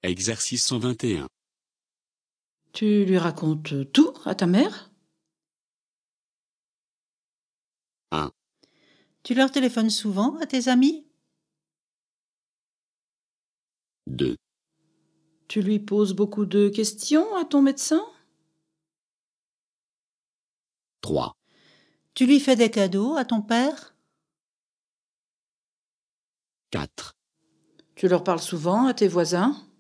Exercice 121. Tu lui racontes tout à ta mère? 1, Tu leur téléphones souvent à tes amis? 2, Tu lui poses beaucoup de questions à ton médecin? 3, Tu lui fais des cadeaux à ton père? 4. Tu leur parles souvent à tes voisins?